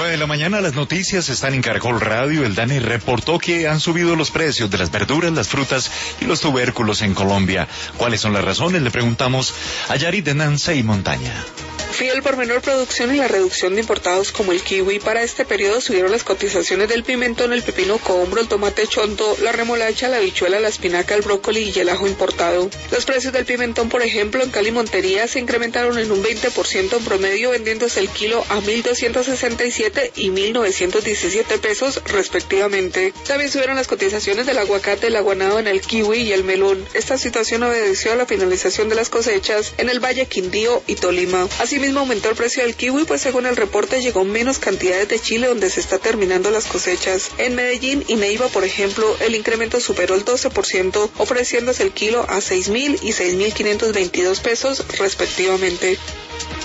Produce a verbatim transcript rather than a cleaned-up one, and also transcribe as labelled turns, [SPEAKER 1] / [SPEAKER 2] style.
[SPEAKER 1] nueve de la mañana las noticias están en Caracol Radio. El DANE reportó que han subido los precios de las verduras, las frutas y los tubérculos en Colombia. ¿Cuáles son las razones? Le preguntamos a Yarit de Nancy y Montaña.
[SPEAKER 2] Fiel por menor producción y la reducción de importados como el kiwi, para este periodo subieron las cotizaciones del pimentón, el pepino cohombro, el tomate chonto, la remolacha, la habichuela, la espinaca, el brócoli y el ajo importado. Los precios del pimentón, por ejemplo, en Cali Montería se incrementaron en un veinte por ciento en promedio, vendiéndose el kilo a mil doscientos sesenta y siete y mil novecientos diecisiete pesos respectivamente. También subieron las cotizaciones del aguacate, el aguanado en el kiwi y el melón. Esta situación obedeció a la finalización de las cosechas en el Valle, Quindío y Tolima. Asimismo, aumentó el precio del kiwi, pues según el reporte llegó menos cantidades de Chile, donde se está terminando las cosechas. En Medellín y Neiva, por ejemplo, el incremento superó el doce por ciento, ofreciéndose el kilo a seis mil y seis mil quinientos veintidós pesos respectivamente.